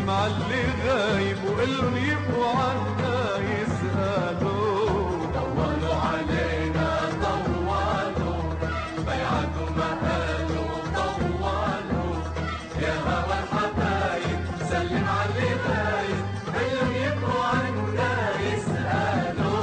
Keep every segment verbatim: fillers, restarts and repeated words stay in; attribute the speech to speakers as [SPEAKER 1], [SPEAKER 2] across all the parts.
[SPEAKER 1] سلم على اللي غايب وقلن يبقوا عنا يسألوا.
[SPEAKER 2] طولوا علينا طولوا بيعتوا ما قالوا طولوا يا هوى الحبايب سلم على اللي غايب قلن يبقوا عنا يسألوا.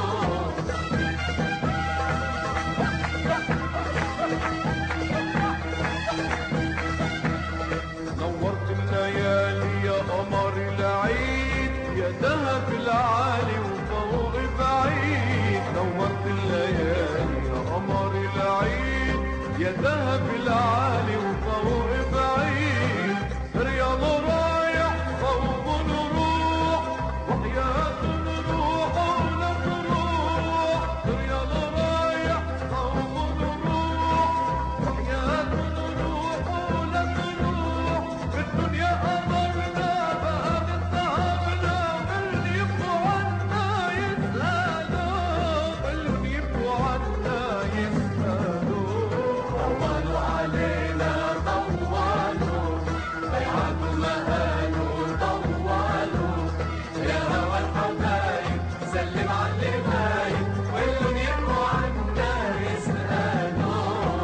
[SPEAKER 1] نورت الليالي يا قمر العيد يا دهب العالي وفوق بعيد. نورت الليالي يا قمر العيد يا دهب العالي وفوق بعيد. رياض رايح فوق نروح وحياة نروح ولا تروح. رياض رايح فوق نروح وحياة نروح ولا تروح. في الدنيا قمرنا بقى نتهمنا واللي يبقوا عنا يسألوا. واللي يبقوا عنا يسألوا.
[SPEAKER 2] طولوا علينا طولوا بيعتوا ما قالوا طولوا يا هوى الحبايب سلم على اللي غايب واللي يبقوا عنا يسألوا.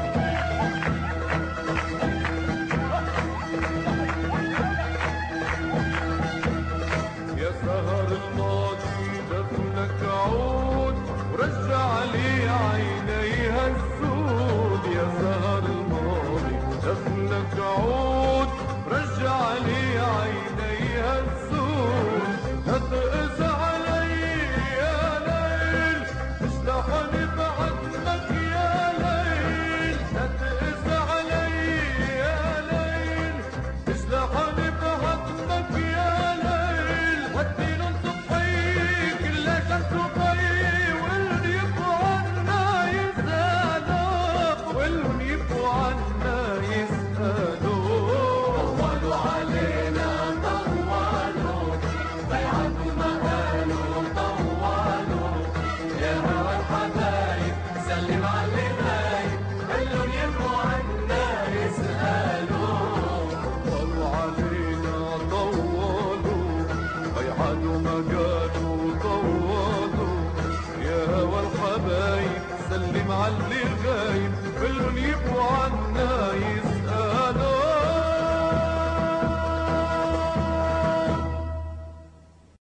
[SPEAKER 1] يا سهر الماضي دفنك عود ورجع لي عينيها السود. يا سهر الماضي دفنك عود رجع لي عينيها السود. هتقس علي يا ليل تشلحني بعتمك يا ليل. هتقس علي يا ليل تشلحني بعتمك يا ليل. ودي صبحي كلها شمس وضي واللي يبقوا عنا يسألوا. واللي يبقوا عنا يسألوا.
[SPEAKER 2] طولوا علينا طولوا بيعتوا ما قالوا طولوا يا هوى الحبايب سلم على اللي غايب قالوا يبقوا عنا يسألوا.
[SPEAKER 1] طولوا علينا طولوا بيعادوا ما قالوا طولوا يا هوى الحبايب سلم على اللي غايب. كلن يبقوا عنا يسألوا.